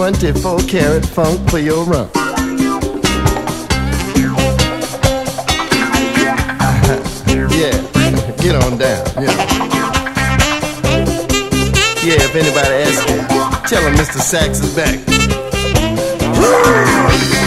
24-karat funk for your rum. Yeah, get on down. Yeah, if anybody asks you, tell them Mr. Sax is back.